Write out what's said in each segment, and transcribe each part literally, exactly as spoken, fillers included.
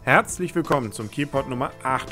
Herzlich willkommen zum Kielpot Nummer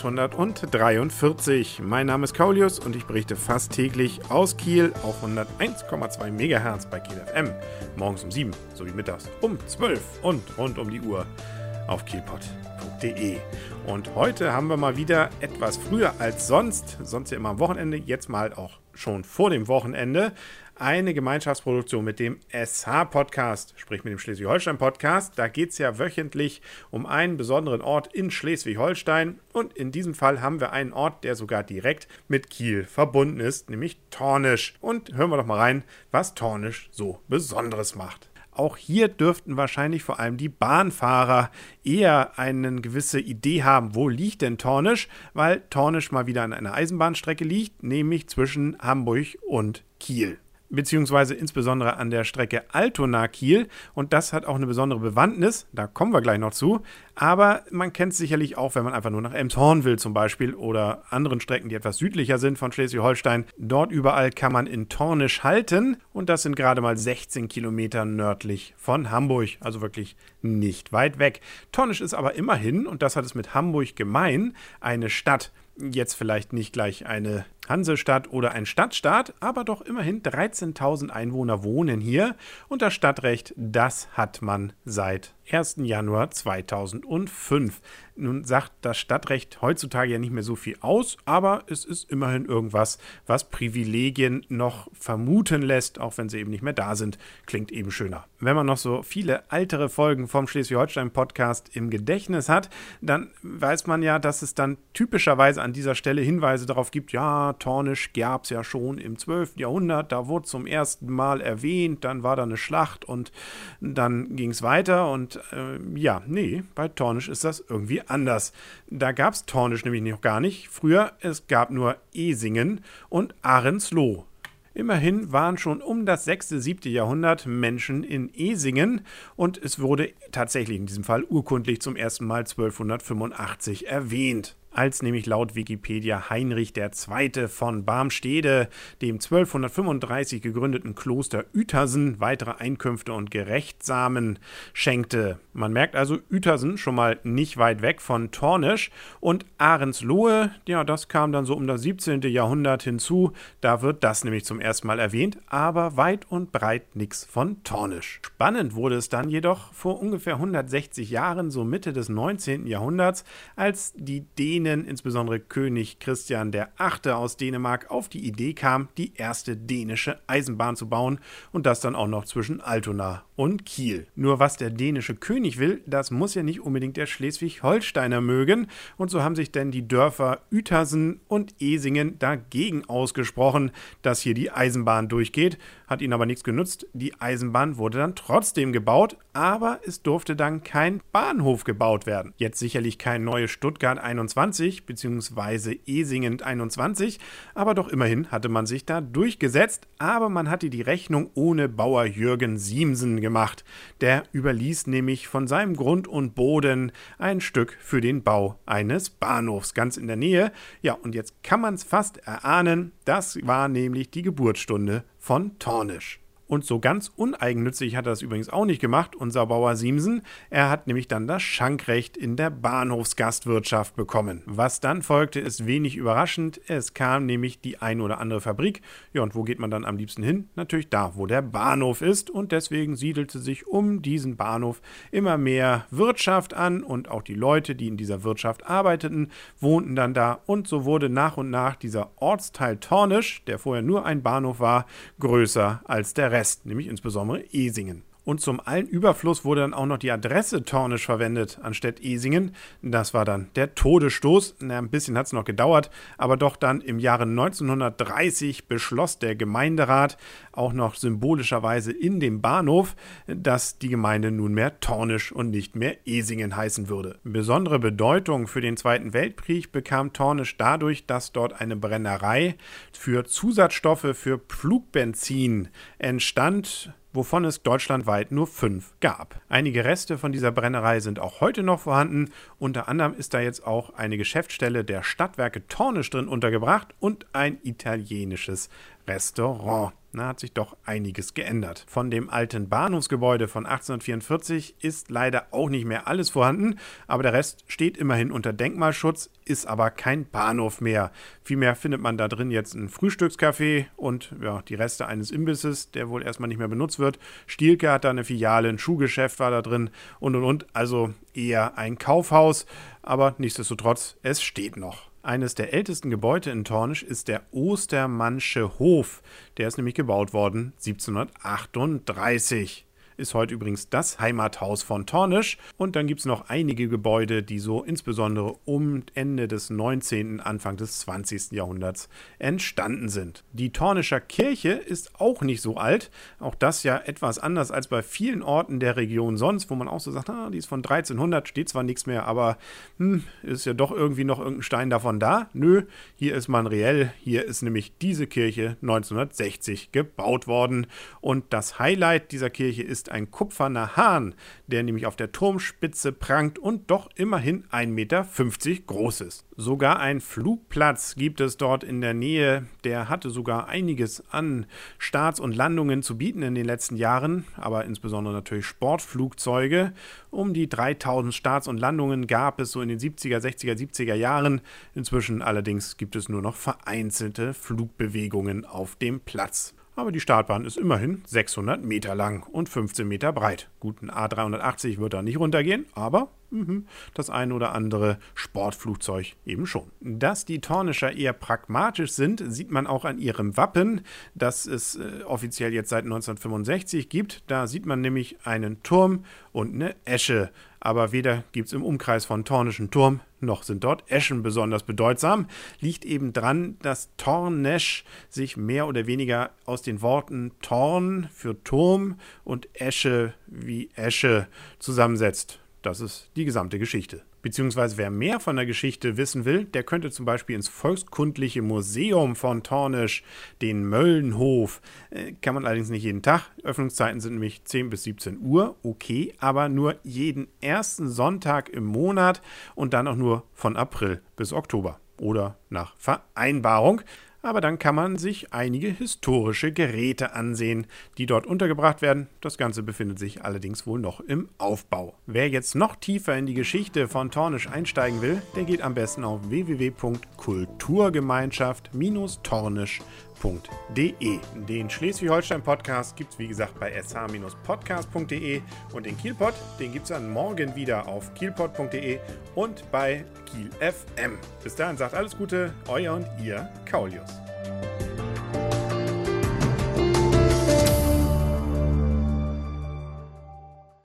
achthundertdreiundvierzig. Mein Name ist Kaulius und ich berichte fast täglich aus Kiel auf hunderteins Komma zwei Megahertz bei Kiel F M. Morgens um sieben sowie mittags um zwölf und rund um die Uhr auf kielpot punkt de. Und heute haben wir mal wieder etwas früher als sonst, sonst ja immer am Wochenende, jetzt mal auch schon vor dem Wochenende, eine Gemeinschaftsproduktion mit dem S H-Podcast, sprich mit dem Schleswig-Holstein-Podcast. Da geht es ja wöchentlich um einen besonderen Ort in Schleswig-Holstein. Und in diesem Fall haben wir einen Ort, der sogar direkt mit Kiel verbunden ist, nämlich Tornisch. Und hören wir doch mal rein, was Tornisch so Besonderes macht. Auch hier dürften wahrscheinlich vor allem die Bahnfahrer eher eine gewisse Idee haben, wo liegt denn Tornisch, weil Tornisch mal wieder an einer Eisenbahnstrecke liegt, nämlich zwischen Hamburg und Kiel. Beziehungsweise insbesondere an der Strecke Altona-Kiel. Und das hat auch eine besondere Bewandtnis, da kommen wir gleich noch zu. Aber man kennt es sicherlich auch, wenn man einfach nur nach Elmshorn will zum Beispiel oder anderen Strecken, die etwas südlicher sind von Schleswig-Holstein. Dort überall kann man in Tornisch halten und das sind gerade mal sechzehn Kilometer nördlich von Hamburg, also wirklich nicht weit weg. Tornisch ist aber immerhin, und das hat es mit Hamburg gemein, eine Stadt. Jetzt vielleicht nicht gleich eine Hansestadt oder ein Stadtstaat, aber doch immerhin dreizehntausend Einwohner wohnen hier und das Stadtrecht, das hat man seit ersten Januar zweitausendfünf. Nun sagt das Stadtrecht heutzutage ja nicht mehr so viel aus, aber es ist immerhin irgendwas, was Privilegien noch vermuten lässt, auch wenn sie eben nicht mehr da sind. Klingt eben schöner. Wenn man noch so viele ältere Folgen vom Schleswig-Holstein-Podcast im Gedächtnis hat, dann weiß man ja, dass es dann typischerweise an dieser Stelle Hinweise darauf gibt, ja, Tornisch gab es ja schon im zwölften Jahrhundert, da wurde zum ersten Mal erwähnt, dann war da eine Schlacht und dann ging es weiter und äh, ja, nee, bei Tornisch ist das irgendwie anders. Da gab es Tornisch nämlich noch gar nicht. Früher, es gab nur Esingen und Ahrensloh. Immerhin waren schon um das sechste, siebte Jahrhundert Menschen in Esingen und es wurde tatsächlich in diesem Fall urkundlich zum ersten Mal zwölfhundertfünfundachtzig erwähnt. Als nämlich laut Wikipedia Heinrich der Zweite von Barmstede dem zwölfhundertfünfunddreißig gegründeten Kloster Uetersen weitere Einkünfte und Gerechtsamen schenkte. Man merkt also, Uetersen schon mal nicht weit weg von Tornisch und Ahrenslohe, ja, das kam dann so um das siebzehnte Jahrhundert hinzu. Da wird das nämlich zum ersten Mal erwähnt, aber weit und breit nichts von Tornisch. Spannend wurde es dann jedoch vor ungefähr hundertsechzig Jahren, so Mitte des neunzehnten Jahrhunderts, als die Dänen, insbesondere König Christian der Achte aus Dänemark, auf die Idee kam, die erste dänische Eisenbahn zu bauen und das dann auch noch zwischen Altona und Kiel. Nur was der dänische König will, das muss ja nicht unbedingt der Schleswig-Holsteiner mögen und so haben sich denn die Dörfer Uetersen und Esingen dagegen ausgesprochen, dass hier die Eisenbahn durchgeht, hat ihnen aber nichts genutzt. Die Eisenbahn wurde dann trotzdem gebaut, aber es durfte dann kein Bahnhof gebaut werden. Jetzt sicherlich kein neues Stuttgart einundzwanzig bzw. Esingen einundzwanzig, aber doch immerhin hatte man sich da durchgesetzt, aber man hatte die Rechnung ohne Bauer Jürgen Siemsen gemacht. Der überließ nämlich von seinem Grund und Boden ein Stück für den Bau eines Bahnhofs ganz in der Nähe. Ja, und jetzt kann man es fast erahnen, das war nämlich die Geburtsstunde von Tornisch. Und so ganz uneigennützig hat er das übrigens auch nicht gemacht, unser Bauer Siemsen. Er hat nämlich dann das Schankrecht in der Bahnhofsgastwirtschaft bekommen. Was dann folgte, ist wenig überraschend. Es kam nämlich die ein oder andere Fabrik. Ja, und wo geht man dann am liebsten hin? Natürlich da, wo der Bahnhof ist. Und deswegen siedelte sich um diesen Bahnhof immer mehr Wirtschaft an. Und auch die Leute, die in dieser Wirtschaft arbeiteten, wohnten dann da. Und so wurde nach und nach dieser Ortsteil Tornisch, der vorher nur ein Bahnhof war, größer als der Rest. Nämlich insbesondere Esingen. Und zum allen Überfluss wurde dann auch noch die Adresse Tornisch verwendet, anstatt Esingen. Das war dann der Todesstoß. Na, ein bisschen hat es noch gedauert, aber doch dann im Jahre neunzehnhundertdreißig beschloss der Gemeinderat, auch noch symbolischerweise in dem Bahnhof, dass die Gemeinde nunmehr Tornisch und nicht mehr Esingen heißen würde. Besondere Bedeutung für den Zweiten Weltkrieg bekam Tornisch dadurch, dass dort eine Brennerei für Zusatzstoffe für Pflugbenzin entstand, wovon es deutschlandweit nur fünf gab. Einige Reste von dieser Brennerei sind auch heute noch vorhanden. Unter anderem ist da jetzt auch eine Geschäftsstelle der Stadtwerke Tornisch drin untergebracht und ein italienisches Restaurant. Da hat sich doch einiges geändert. Von dem alten Bahnhofsgebäude von achtzehnhundertvierundvierzig ist leider auch nicht mehr alles vorhanden, aber der Rest steht immerhin unter Denkmalschutz, ist aber kein Bahnhof mehr. Vielmehr findet man da drin jetzt ein Frühstückscafé und ja, die Reste eines Imbisses, der wohl erstmal nicht mehr benutzt wird. Stielke hat da eine Filiale, ein Schuhgeschäft war da drin und und und, also eher ein Kaufhaus, aber nichtsdestotrotz, es steht noch. Eines der ältesten Gebäude in Tornisch ist der Ostermannsche Hof. Der ist nämlich gebaut worden siebzehnhundertachtunddreißig. Ist heute übrigens das Heimathaus von Tornisch. Und dann gibt es noch einige Gebäude, die so insbesondere um Ende des neunzehnten, Anfang des zwanzigsten Jahrhunderts entstanden sind. Die Tornischer Kirche ist auch nicht so alt. Auch das ja etwas anders als bei vielen Orten der Region sonst, wo man auch so sagt, ah, die ist von dreizehnhundert, steht zwar nichts mehr, aber hm, ist ja doch irgendwie noch irgendein Stein davon da. Nö, hier ist man reell. Hier ist nämlich diese Kirche neunzehnhundertsechzig gebaut worden. Und das Highlight dieser Kirche ist ein kupferner Hahn, der nämlich auf der Turmspitze prangt und doch immerhin ein Meter fünfzig groß ist. Sogar ein Flugplatz gibt es dort in der Nähe, der hatte sogar einiges an Starts und Landungen zu bieten in den letzten Jahren, aber insbesondere natürlich Sportflugzeuge. Um die dreitausend Starts und Landungen gab es so in den siebziger, sechziger, siebziger Jahren. Inzwischen allerdings gibt es nur noch vereinzelte Flugbewegungen auf dem Platz. Aber die Startbahn ist immerhin sechshundert Meter lang und fünfzehn Meter breit. Gut, ein A dreihundertachtzig wird da nicht runtergehen, aber mh, das eine oder andere Sportflugzeug eben schon. Dass die Tornischer eher pragmatisch sind, sieht man auch an ihrem Wappen, das es äh, offiziell jetzt seit neunzehnhundertfünfundsechzig gibt. Da sieht man nämlich einen Turm und eine Esche. Aber weder gibt es im Umkreis von Tornischen Turm, noch sind dort Eschen besonders bedeutsam. Liegt eben dran, dass Tornesch sich mehr oder weniger aus den Worten Torn für Turm und Esche wie Esche zusammensetzt. Das ist die gesamte Geschichte. Beziehungsweise wer mehr von der Geschichte wissen will, der könnte zum Beispiel ins Volkskundliche Museum von Tornisch, den Möllenhof. Äh, kann man allerdings nicht jeden Tag. Öffnungszeiten sind nämlich zehn bis siebzehn Uhr, okay, aber nur jeden ersten Sonntag im Monat und dann auch nur von April bis Oktober oder nach Vereinbarung. Aber dann kann man sich einige historische Geräte ansehen, die dort untergebracht werden. Das Ganze befindet sich allerdings wohl noch im Aufbau. Wer jetzt noch tiefer in die Geschichte von Tornisch einsteigen will, der geht am besten auf w w w punkt kulturgemeinschaft Bindestrich tornisch punkt d e. Den Schleswig-Holstein-Podcast gibt es wie gesagt bei s h podcast punkt d e und den Kielpot, den gibt es dann morgen wieder auf kielpot punkt d e und bei Kiel F M. Bis dahin sagt alles Gute, euer und ihr Kaulius.